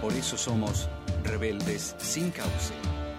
Por eso somos rebeldes sin causa.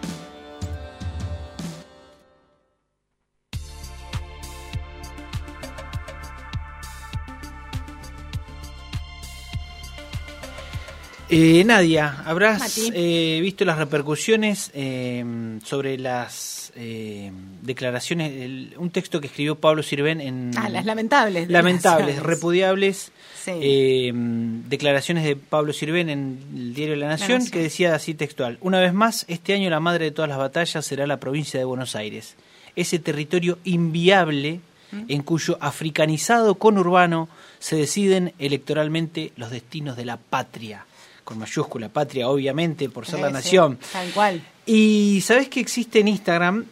Nadia, ¿habrás visto las repercusiones sobre las declaraciones, un texto que escribió Pablo Sirven en... las lamentables. Repudiables, sí. Declaraciones de Pablo Sirven en el diario La Nación, que decía así textual: una vez más, este año la madre de todas las batallas será la provincia de Buenos Aires, ese territorio inviable en cuyo africanizado conurbano se deciden electoralmente los destinos de la patria. Con mayúscula, patria, obviamente, por ser la nación. Tal cual. Y ¿sabés que existe en Instagram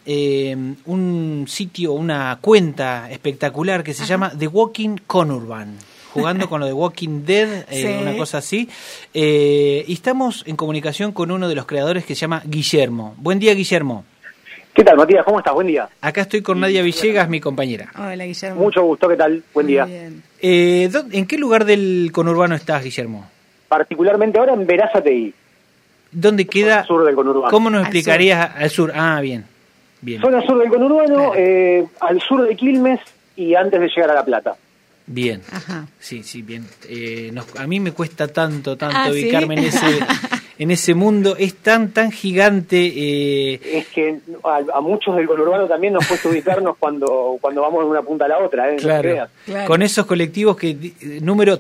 un sitio, una cuenta espectacular que se llama The Walking Conurban? Jugando con lo de Walking Dead, una cosa así. Y estamos en comunicación con uno de los creadores que se llama Guillermo. Buen día, Guillermo. ¿Qué tal, Matías? ¿Cómo estás? Buen día. Acá estoy con Nadia Villegas, mi compañera. Hola, Guillermo. Mucho gusto, ¿qué tal? Buen día. Bien. ¿En qué lugar del conurbano estás, Guillermo? Particularmente ahora en Verazategui. ¿Dónde queda? Al sur del conurbano. ¿Cómo nos explicarías al sur? Ah, bien. Zona sur del conurbano, al sur de Quilmes y antes de llegar a La Plata. Bien. Ajá. Sí, bien. A mí me cuesta tanto ubicarme en ese mundo. Es tan gigante. Es que a muchos del conurbano también nos cuesta ubicarnos cuando vamos de una punta a la otra. Claro. Con esos colectivos número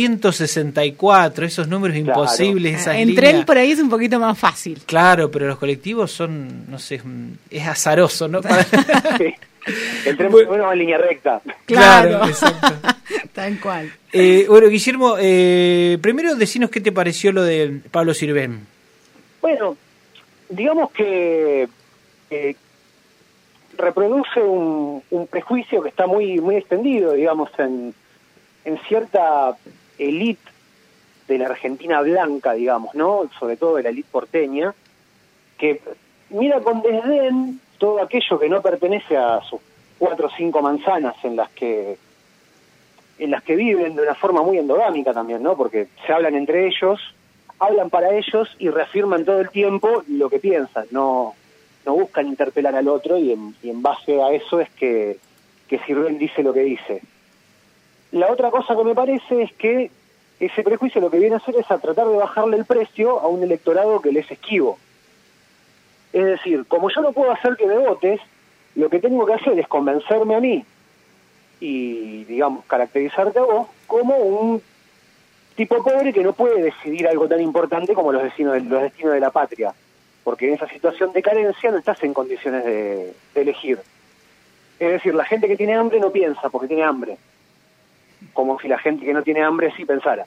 364, esos números imposibles. Esas en líneas. Tren por ahí es un poquito más fácil. Claro, pero los colectivos son, no sé, es azaroso, ¿no? Sí. El tren bueno va en línea recta. Claro, exacto. Tal cual. Bueno, Guillermo, primero decinos qué te pareció lo de Pablo Sirven. Bueno, digamos que reproduce un prejuicio que está muy extendido, digamos, en cierta élite de la Argentina blanca, digamos, ¿no? Sobre todo de la élite porteña, que mira con desdén todo aquello que no pertenece a sus 4 o 5 manzanas en las que viven de una forma muy endogámica también, ¿no? Porque se hablan entre ellos, hablan para ellos y reafirman todo el tiempo lo que piensan, no buscan interpelar al otro y en base a eso es que Sirven dice lo que dice. La otra cosa que me parece es que ese prejuicio lo que viene a hacer es a tratar de bajarle el precio a un electorado que les es esquivo. Es decir, como yo no puedo hacer que me votes, lo que tengo que hacer es convencerme a mí y, digamos, caracterizarte a vos como un tipo pobre que no puede decidir algo tan importante como los destinos de la patria, porque en esa situación de carencia no estás en condiciones de elegir. Es decir, la gente que tiene hambre no piensa porque tiene hambre, como si la gente que no tiene hambre sí pensara.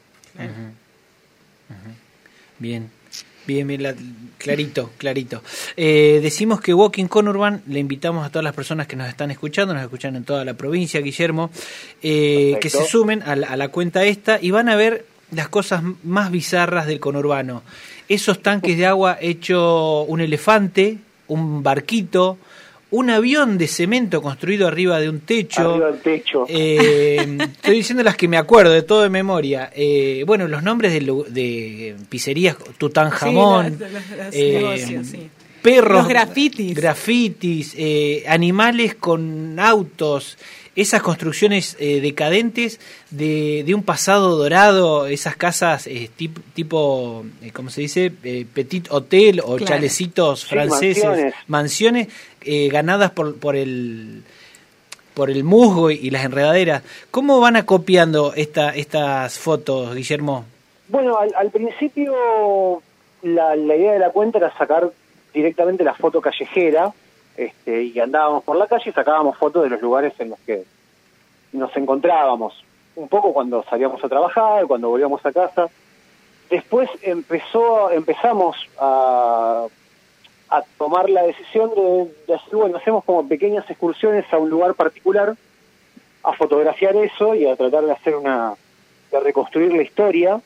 Bien, clarito. Decimos que Walking Conurban, le invitamos a todas las personas que nos están escuchando, nos escuchan en toda la provincia, Guillermo, que se sumen a la cuenta esta y van a ver las cosas más bizarras del conurbano. Esos tanques de agua hecho un elefante, un barquito, un avión de cemento construido arriba de un techo. Arriba del techo. Estoy diciendo las que me acuerdo, de todo de memoria. Bueno, los nombres de pizzerías, Tutankamón, negocios, sí. Perros, los grafitis, animales con autos, esas construcciones decadentes de un pasado dorado, esas casas tipo ¿cómo se dice? Petit hotel o chalecitos franceses, mansiones ganadas por el musgo y las enredaderas. ¿Cómo van acopiando estas fotos, Guillermo? Bueno, al principio la idea de la cuenta era sacar directamente la foto callejera, y andábamos por la calle y sacábamos fotos de los lugares en los que nos encontrábamos, un poco cuando salíamos a trabajar, cuando volvíamos a casa. Después empezamos a tomar la decisión de hacer, bueno, hacemos como pequeñas excursiones a un lugar particular, a fotografiar eso y a tratar de reconstruir la historia.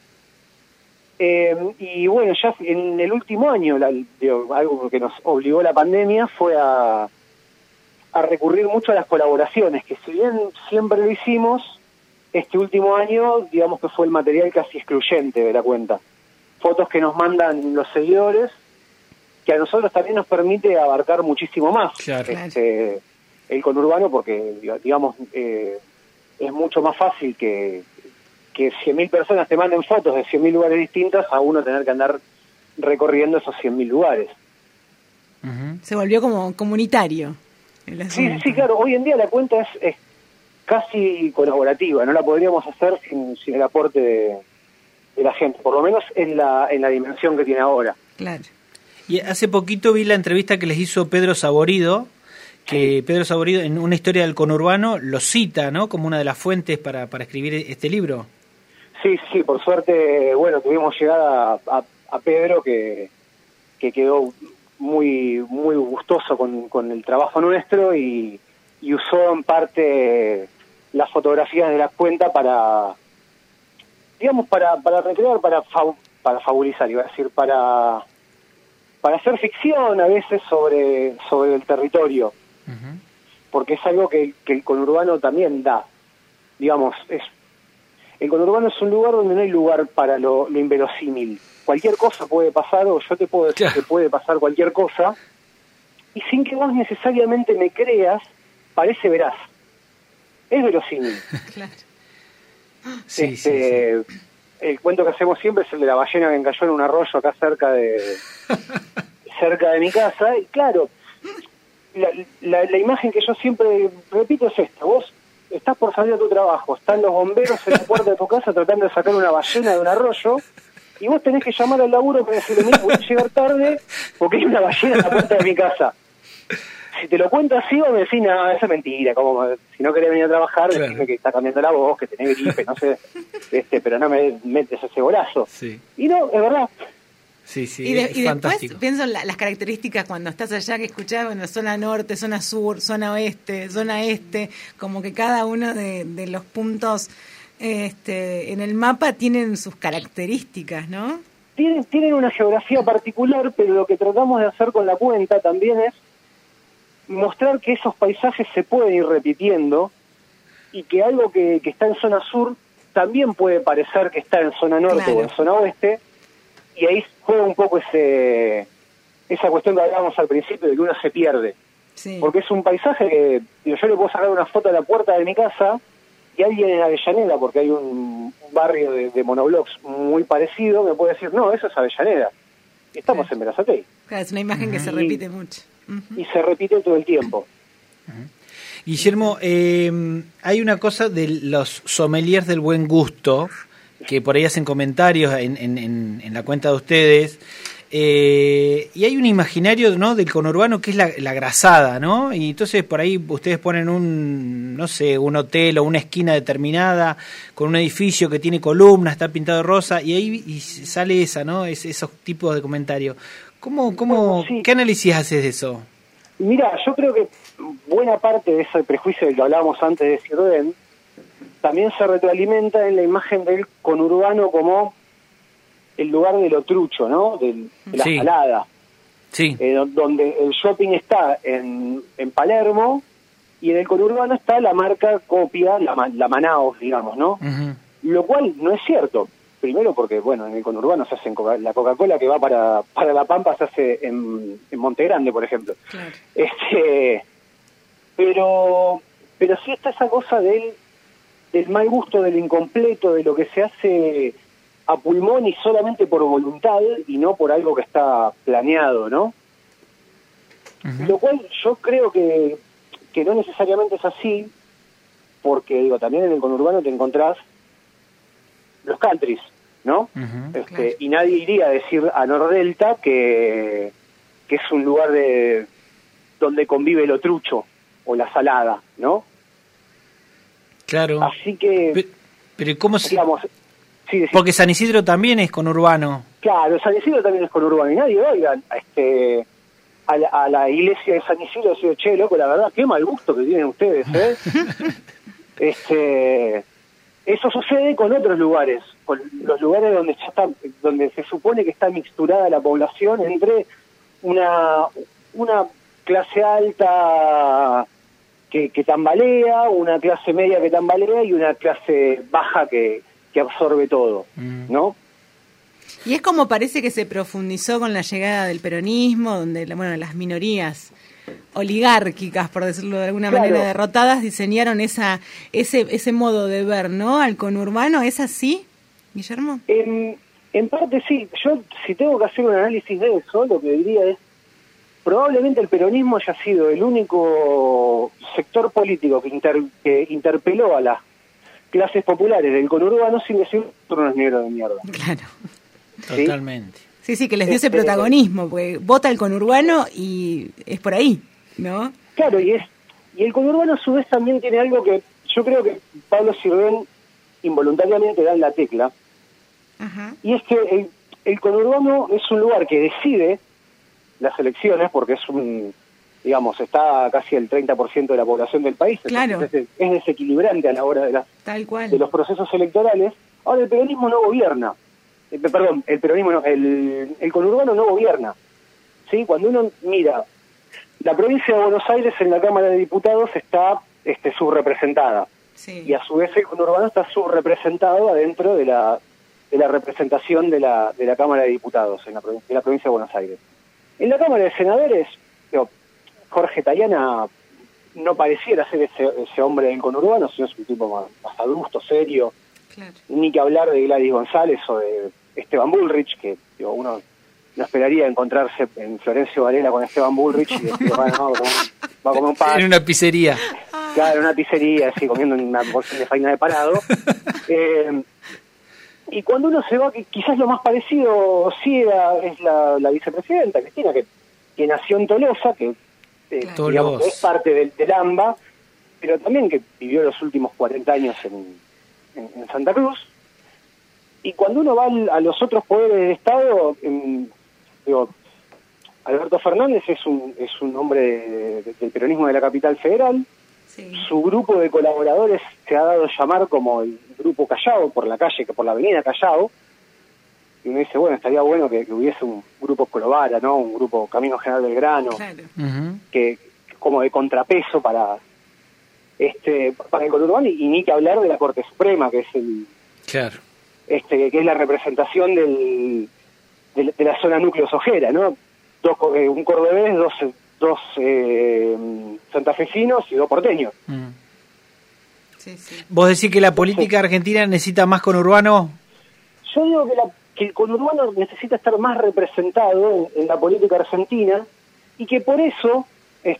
Y bueno, ya en el último año, algo que nos obligó la pandemia fue a recurrir mucho a las colaboraciones, que si bien siempre lo hicimos, este último año, digamos que fue el material casi excluyente de la cuenta. fotos que nos mandan los seguidores, que a nosotros también nos permite abarcar muchísimo más Claro. el conurbano, porque digamos es mucho más fácil que 100.000 personas te manden fotos de 100.000 lugares distintos a uno tener que andar recorriendo esos 100.000 lugares. Ujú. Se volvió como comunitario el Sí, asunto. sí, claro, hoy en día la cuenta es casi colaborativa, no la podríamos hacer sin el aporte de la gente, por lo menos en la dimensión que tiene ahora. Claro. Y hace poquito vi la entrevista que les hizo Pedro Saborido, que Pedro Saborido en una historia del conurbano lo cita, ¿no? Como una de las fuentes para escribir este libro. Sí, por suerte, bueno, tuvimos llegada a Pedro que quedó muy gustoso con el trabajo nuestro y usó en parte las fotografías de la cuenta para, digamos, para recrear, para fabulizar, iba a decir, para hacer ficción a veces sobre el territorio, Ujú. porque es algo que el conurbano también da. Digamos, el conurbano es un lugar donde no hay lugar para lo inverosímil. Cualquier cosa puede pasar, o yo te puedo decir que puede pasar cualquier cosa, y sin que vos necesariamente me creas, parece veraz. Es verosímil. Claro. Sí, sí. El cuento que hacemos siempre es el de la ballena que encalló en un arroyo acá cerca de mi casa, y claro, la imagen que yo siempre repito es esta: vos estás por salir a tu trabajo, están los bomberos en la puerta de tu casa tratando de sacar una ballena de un arroyo, y vos tenés que llamar al laburo para decirle: mira, voy a llegar tarde porque hay una ballena en la puerta de mi casa. Si te lo cuento así, vos me decís: no, eso es mentira, como si no querés venir a trabajar, Claro. decime que está cambiando la voz, que tenés gripe, no sé, pero no me metes ese golazo. Sí, Y no, es verdad. sí, sí, Y, es después fantástico. pienso en las características cuando estás allá, que escuchás, bueno, zona norte, zona sur, zona oeste, zona este, como que cada uno de los puntos en el mapa tienen sus características, ¿no? Tienen una geografía particular, pero lo que tratamos de hacer con la cuenta también es mostrar que esos paisajes se pueden ir repitiendo y que algo que está en zona sur también puede parecer que está en zona norte Claro. o en zona oeste, y ahí juega un poco esa cuestión que hablábamos al principio de que uno se pierde, Sí. porque es un paisaje que yo le puedo sacar una foto a la puerta de mi casa y alguien en Avellaneda, porque hay un barrio de monoblocks muy parecido, me puede decir: no, eso es Avellaneda, y estamos en Berazategui. Claro, es una imagen que se repite mucho. Ujú. Y se repite todo el tiempo. Guillermo, hay una cosa de los sommeliers del buen gusto, que por ahí hacen comentarios en la cuenta de ustedes, y hay un imaginario, ¿no?, del conurbano que es la grasada, ¿no? Y entonces por ahí ustedes ponen un hotel o una esquina determinada con un edificio que tiene columnas, está pintado de rosa, y ahí sale esos tipos de comentarios. Bueno, sí. ¿Qué análisis haces de eso? Mira, yo creo que buena parte de ese prejuicio del que hablábamos antes de Sirven también se retroalimenta en la imagen del conurbano como el lugar de lo trucho, ¿no? De la Sí. salada. Sí. Donde el shopping está en Palermo y en el conurbano está la marca copia, la Manaos, digamos, ¿no? Ujú. Lo cual no es cierto. Primero porque, bueno, en el conurbano se hacen la Coca-Cola que va para La Pampa se hace en Monte Grande, por ejemplo. Claro. Pero sí está esa cosa del mal gusto, del incompleto, de lo que se hace a pulmón y solamente por voluntad y no por algo que está planeado, ¿no? Ujú. Lo cual yo creo que no necesariamente es así, porque digo, también en el conurbano te encontrás los countries, ¿no? Ujú. Claro. Y nadie iría a decir a Nordelta que es un lugar donde convive lo trucho o la salada, ¿no? Claro. Así que, Pero ¿cómo se...? digamos, sí, Porque San Isidro también es conurbano. claro, San Isidro también es conurbano y nadie va a ir a la iglesia de San Isidro y decir: che, loco, la verdad, qué mal gusto que tienen ustedes, ¿eh? Eso sucede con otros lugares, con los lugares donde se supone que está mixturada la población entre una clase alta que tambalea, una clase media que tambalea y una clase baja que absorbe todo, ¿no? Y es como parece que se profundizó con la llegada del peronismo, donde las minorías oligárquicas, por decirlo de alguna manera, derrotadas, diseñaron ese modo de ver, ¿no? Al conurbano. ¿Es así, Guillermo? En parte sí. Yo, si tengo que hacer un análisis de eso, lo que diría es, probablemente el peronismo haya sido el único sector político que interpeló a las clases populares del conurbano sin decir unos negros de mierda. Claro. ¿Sí? Totalmente. Sí, que les dio ese protagonismo, porque vota el conurbano y es por ahí, ¿no? Claro, y el conurbano a su vez también tiene algo que yo creo que Pablo Sirven involuntariamente da en la tecla. Ajá. Y es que el conurbano es un lugar que decide las elecciones, porque está casi el 30% de la población del país. Claro. Es desequilibrante a la hora Tal cual. de los procesos electorales. Ahora el peronismo no gobierna. El peronismo no, el conurbano no gobierna. ¿Sí? Cuando uno mira, la provincia de Buenos Aires en la Cámara de Diputados está subrepresentada. Sí. Y a su vez el conurbano está subrepresentado adentro de la representación de la Cámara de Diputados en la provincia de Buenos Aires. En la Cámara de Senadores, Jorge Tayana no pareciera ser ese hombre del conurbano, sino es un tipo más adulto, serio. Claro. Ni que hablar de Gladys González o de Esteban Bullrich, que uno no esperaría encontrarse en Florencio Varela con Esteban Bullrich y decir, va a comer un pan. En una pizzería. Claro, en una pizzería, así, comiendo una porción de faina de parado. Y cuando uno se va, que quizás lo más parecido es la vicepresidenta, Cristina, que nació en Tolosa, que digamos, es parte del AMBA, pero también que vivió los últimos 40 años en Santa Cruz. Y cuando uno va a los otros poderes del Estado, Alberto Fernández es un hombre del peronismo de la capital federal. Sí. Su grupo de colaboradores se ha dado a llamar como el Grupo Callao, por la avenida Callao. Y uno dice, estaría bueno que hubiese un grupo Colovara, ¿no? Un grupo Camino General Belgrano, claro. que como de contrapeso para el conurbano, y ni que hablar de la Corte Suprema, que es claro. Que es la representación de la zona núcleo sojera, ¿no? Un cordobés, dos santafesinos y 2 porteños. Sí. ¿Vos decís que la política argentina necesita más conurbano? Yo digo que el conurbano necesita estar más representado en la política argentina, y que por eso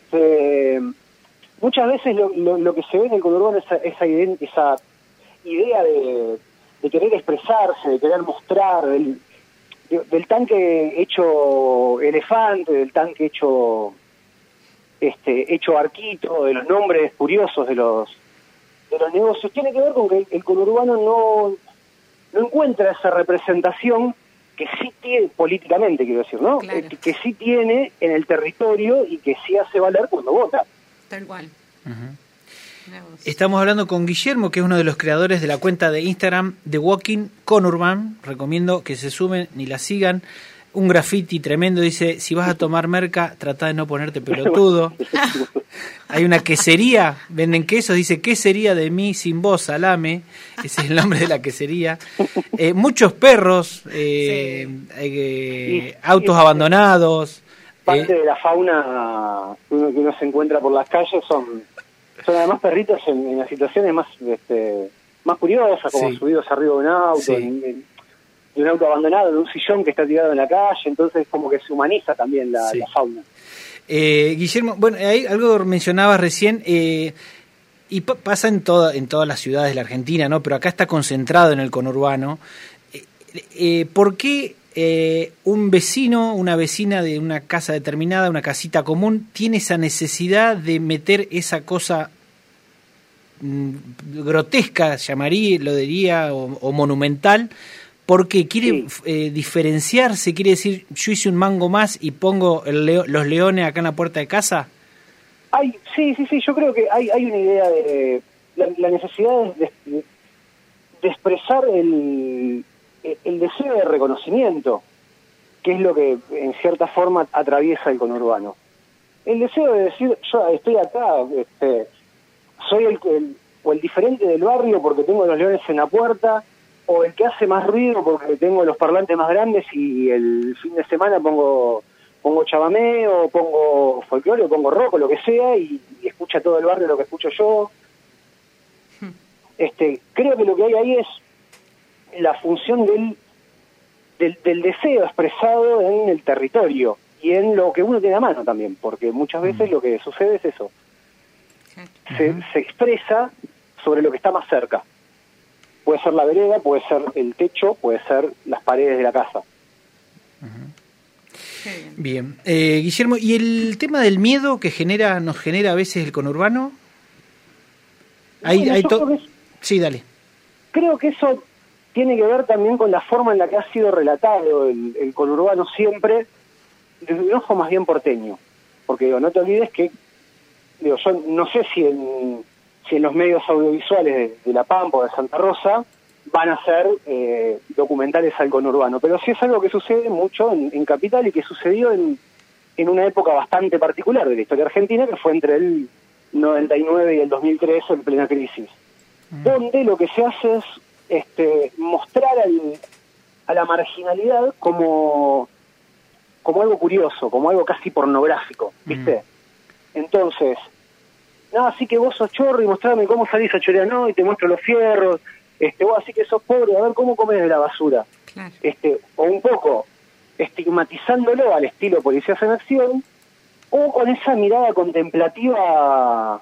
muchas veces lo que se ve en el conurbano es esa idea de querer expresarse, de querer mostrar, del tanque hecho elefante, del tanque hecho arquito, de los nombres curiosos de los negocios. Tiene que ver con que el conurbano no encuentra esa representación que sí tiene políticamente, quiero decir, ¿no? Claro. Que sí tiene en el territorio y que sí hace valer cuando vota. Tal cual. Uh-huh. Estamos hablando con Guillermo, que es uno de los creadores de la cuenta de Instagram The Walking Conurban. Recomiendo que se sumen y la sigan. Un graffiti tremendo, dice: si vas a tomar merca, trata de no ponerte pelotudo. Hay una quesería, venden quesos, dice: ¿qué sería de mí sin vos, salame? Ese es el nombre de la quesería. Muchos perros, autos abandonados. Parte de la fauna que uno se encuentra por las calles son además perritos en las situaciones más curiosas, como subidos arriba de un auto, de un auto abandonado, de un sillón que está tirado en la calle. Entonces como que se humaniza también la fauna. Guillermo, hay algo que mencionabas recién, y pasa en todas las ciudades de la Argentina, ¿no? Pero acá está concentrado en el conurbano. ¿Por qué un vecino, una vecina de una casa determinada, una casita común, tiene esa necesidad de meter esa cosa grotesca, lo diría, o monumental, porque quiere diferenciarse, quiere decir, yo hice un mango más y pongo los leones acá en la puerta de casa? Sí, yo creo que hay una idea de la necesidad de expresar el deseo de reconocimiento, que es lo que en cierta forma atraviesa el conurbano. El deseo de decir, yo estoy acá, soy el diferente del barrio porque tengo los leones en la puerta, o el que hace más ruido porque tengo los parlantes más grandes y el fin de semana pongo chamamé o pongo folclore o pongo rock o lo que sea y escucha todo el barrio lo que escucho yo. Creo que lo que hay ahí es la función del deseo expresado en el territorio y en lo que uno tiene a mano también, porque muchas veces lo que sucede es eso. Se expresa sobre lo que está más cerca. Puede ser la vereda, puede ser el techo, puede ser las paredes de la casa. Bien. Guillermo, ¿y el tema del miedo que nos genera a veces el conurbano? Sí, dale. Creo que eso tiene que ver también con la forma en la que ha sido relatado el conurbano siempre, desde un ojo más bien porteño. Porque no te olvides que, yo no sé si en los medios audiovisuales de La Pampa o de Santa Rosa van a ser documentales al conurbano, pero sí es algo que sucede mucho en Capital y que sucedió en una época bastante particular de la historia argentina, que fue entre el 99 y el 2003, en plena crisis, donde lo que se hace es mostrar a la marginalidad como algo curioso, como algo casi pornográfico, ¿viste? Entonces, así que vos sos chorro y mostrame cómo salís a chorear, y te muestro los fierros, vos así que sos pobre, a ver cómo comes de la basura. Claro. O un poco estigmatizándolo al estilo Policías en Acción, o con esa mirada contemplativa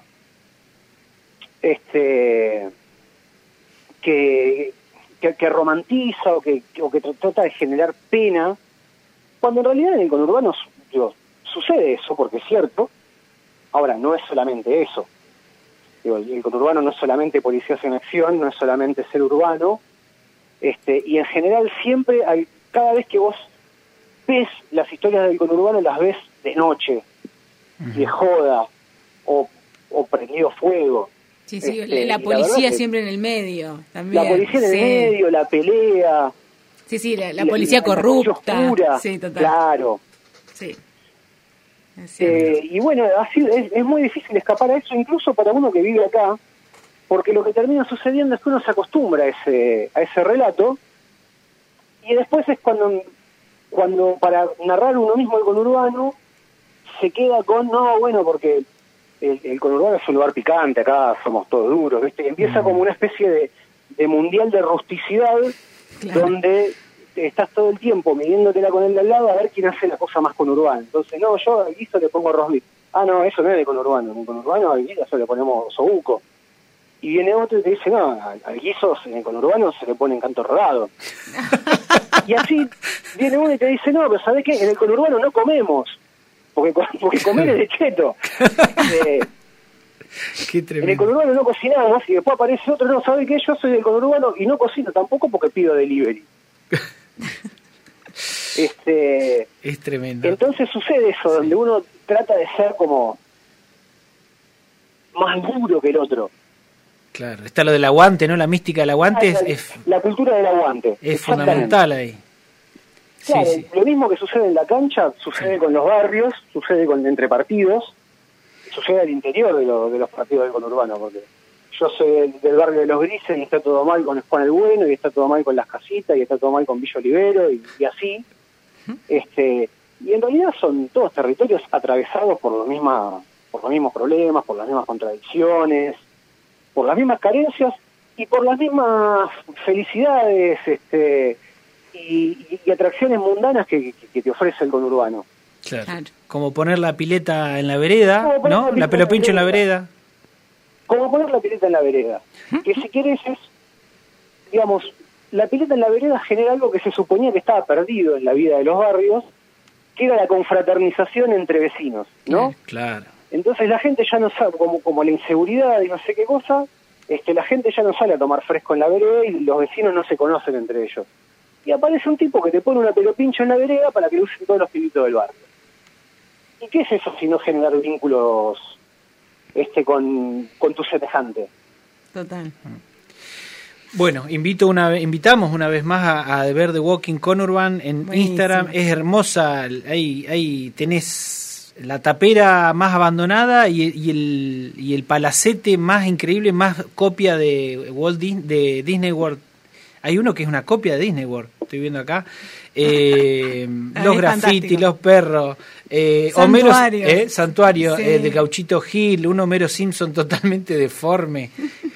que romantiza o que trata de generar pena, cuando en realidad en el conurbano sucede eso, porque es cierto. Ahora, no es solamente eso. El conurbano no es solamente Policías en Acción, no es solamente ser urbano, y en general siempre cada vez que vos ves las historias del conurbano, las ves de noche, de joda, o prendido fuego. Sí, la policía siempre en el medio también. La policía en el medio, la pelea. Sí, la policía corrupta. La oscura, sí, total. Claro. Sí. Y bueno, así es muy difícil escapar a eso, incluso para uno que vive acá, porque lo que termina sucediendo es que uno se acostumbra a ese relato, y después es cuando para narrar uno mismo el conurbano se queda con, porque el conurbano es un lugar picante, acá somos todos duros, ¿viste? Y empieza como una especie de mundial de rusticidad, claro, donde estás todo el tiempo midiéndotela con el de al lado a ver quién hace la cosa más conurbana. Entonces, yo al guiso le pongo roast beef. No, eso no es de conurbano. En el conurbano al guiso le ponemos osobuco. Y viene otro y te dice, al guiso en el conurbano se le pone encanto rodado. Y así viene uno y te dice, pero ¿sabés qué? En el conurbano no comemos. Porque comer es de cheto. Qué tremendo. En el conurbano no cocinamos y después aparece otro, no, ¿sabe qué? Yo soy del conurbano y no cocino tampoco porque pido delivery. Es tremendo. Entonces sucede eso, donde uno trata de ser como más duro que el otro. Claro, está lo del aguante, ¿no? La mística del aguante la cultura del aguante. Es fundamental ahí. Claro, sí. Lo mismo que sucede en la cancha, sucede con los barrios, sucede entre partidos, sucede al interior de los partidos del conurbano, porque yo soy del barrio de Los Grises y está todo mal con Juan el Bueno, y está todo mal con Las Casitas, y está todo mal con Villa Olivero, y así. Y en realidad son todos territorios atravesados por los mismos problemas, por las mismas contradicciones, por las mismas carencias y por las mismas felicidades y atracciones mundanas que te ofrece el conurbano. Claro. Como poner la pileta en la vereda, ¿no? La pelopincho en la vereda. Como poner la pileta en la vereda. Que si querés la pileta en la vereda genera algo que se suponía que estaba perdido en la vida de los barrios, que era la confraternización entre vecinos, ¿no? Claro. Entonces la gente ya no sabe, como la inseguridad y no sé qué cosa, la gente ya no sale a tomar fresco en la vereda y los vecinos no se conocen entre ellos. Y aparece un tipo que te pone una pelopincho en la vereda para que lo usen todos los pibitos del barrio. ¿Y qué es eso si no generar vínculos con tu semejante? Total. Bueno, invitamos una vez más a ver The Walking Conurban en Buenísimo. Instagram. Es hermosa, ahí tenés la tapera más abandonada y el palacete más increíble, más copia de Disney World. Hay uno que es una copia de Disney World, estoy viendo acá. Los grafitis, los perros, Santuario. Santuario Sí. De Gauchito Gil, un Homero Simpson totalmente deforme.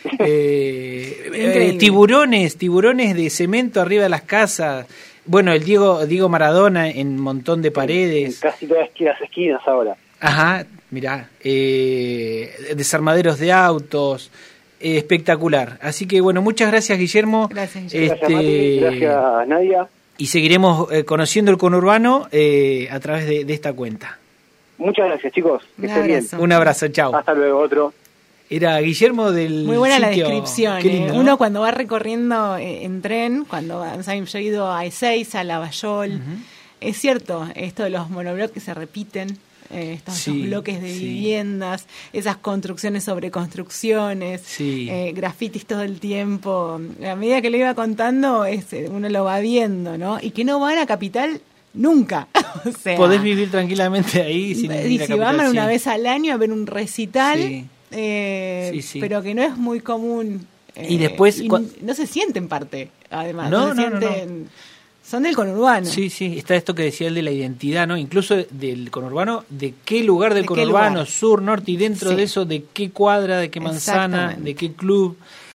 Tiburones de cemento arriba de las casas. Bueno, el Diego Maradona en un montón de paredes. Casi todas las esquinas ahora. Ajá, mirá. Desarmaderos de autos. Espectacular. Así que bueno, muchas gracias, Guillermo. Gracias, Gracias, Mati. Gracias, Nadia. Y seguiremos conociendo el conurbano a través de esta cuenta. Muchas gracias, chicos. Que Un estén bien. abrazo. Un abrazo, chao. Hasta luego, otro. Era Guillermo del Muy buena sitio. la descripción. Qué lindo, ¿no? Uno cuando va recorriendo en tren, cuando ¿saben? Yo he ido a Ezeiza, a Lavallol, es cierto, esto de los monoblocks que se repiten, estos bloques de viviendas, esas construcciones sobre construcciones, grafitis todo el tiempo. A medida que lo iba contando, uno lo va viendo, ¿no? Y que no van a Capital nunca. O sea, podés vivir tranquilamente ahí sin ir a si Capital, van una vez al año a ver un recital, pero que no es muy común. Y después no se sienten parte, además. No. Son del conurbano. Sí, está esto que decía él de la identidad, ¿no? Incluso del conurbano, de qué lugar del conurbano, sur, norte, y dentro de eso, de qué cuadra, de qué manzana, de qué club.